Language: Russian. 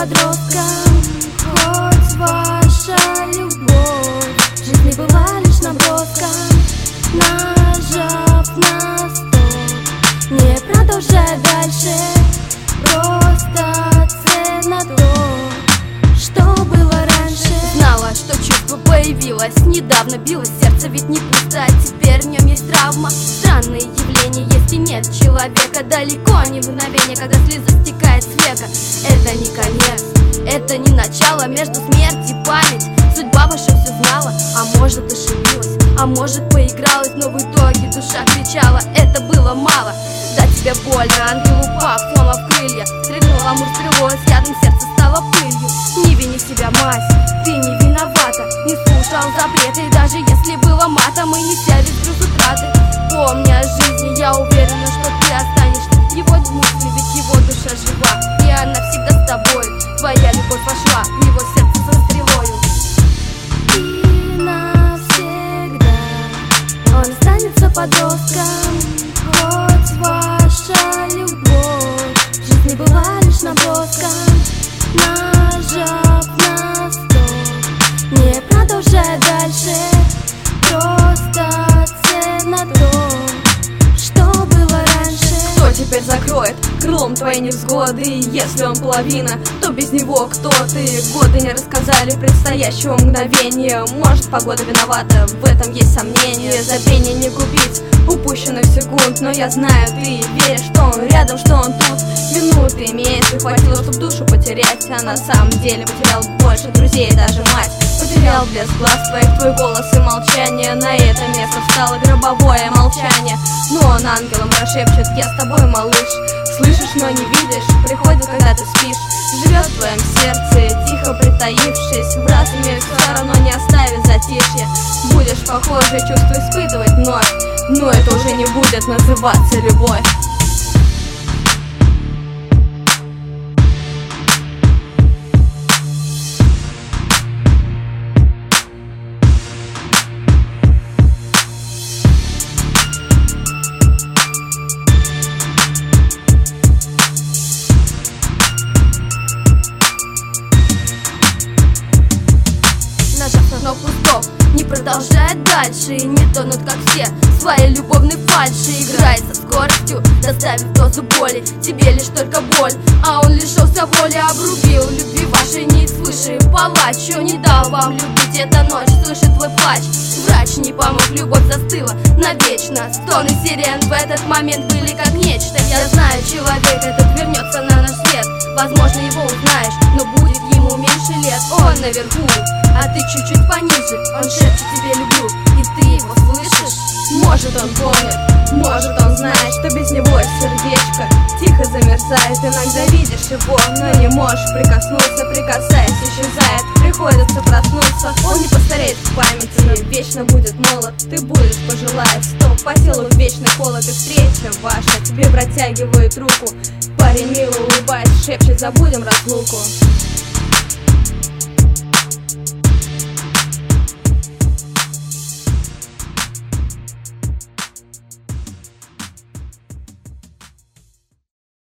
подростком, хоть ваша любовь в жизни была лишь наброском. Нажав на стоп, не продолжай дальше, просто ценно то, что было раньше. Знала, что чувство появилось недавно, билось сердце, ведь не пусто, а теперь в нем есть травма. Странные явления есть и нет человека, далеко не мгновение, когда слеза стекает с века. Это не конец, это не начало, между смерть и память. Судьба ваша все знала, а может ошибилась, а может поигралась, но в итоге душа кричала: это было мало. Да тебе больно, ангел упав, сломав крылья, стрельнул амур стрелой, с ядом сердце стало пылью. Не вини себя, мать, ты не виновата, не слушал запреты, и даже если было матом, и не вся ведь груз утраты. Помни о жизни, я уверена, что ты останешься его мысли, ведь его душа жива, и она всегда с тобой. Твоя любовь вошла в его сердце со стрелою. И навсегда он останется подростком, хоть ваша любовь в жизни была лишь наброском. Нажав на стоп, не продолжай дальше, просто ценно то, что было раньше. Кто теперь закроет крылом твои невзгоды? Если он половина, то без него кто ты? Годы не рассказали предстоящего мгновения. Может, погода виновата, в этом есть сомнение. Забвение не купить упущенных секунд, но я знаю, ты веришь, что он рядом, что он тут. Вину ты имеешь, и хватило, чтоб душу потерять, а на самом деле потерял больше друзей и даже мать. Потерял блеск глаз твоих, твой голос и молчание. На это место встало гробовое молчание. Но он ангелом прошепчет: я с тобой, малыш. Слышишь, но не видишь, приходит, когда ты спишь. Живет в твоем сердце, тихо притаившись, в разуме все равно не оставит затишье. Будешь похожее чувство испытывать вновь, но это уже не будет называться любовь. Кнопку стоп, не продолжай дальше, и не тонут как все своей любовной фальши. Играй со скоростью, доставив дозу боли, тебе лишь только боль, а он лишился воли. Обрубил любви вашей нить свыше, палач, что не дал вам любить эта ночь, слышит твой плач. Врач не помог, любовь застыла навечно. Стоны сирен в этот момент были как нечто. Я знаю, человек этот вернется на наш свет, возможно, его узнаешь, но будет ему меньше лет. Он наверху, а ты чуть-чуть пониже, он шепчет тебе люблю, и ты его слышишь? Может, он помнит, может, он знает, что без него сердечко тихо замерзает. Иногда видишь его, но не можешь прикоснуться, прикасаясь, исчезает, приходится проснуться. Он не постареет в памяти, вечно будет молод, ты будешь пожелать стоп, по телу вечный холод, и встреча ваша тебе протягивает руку. Парень мило улыбаясь, шепчет: забудем разлуку.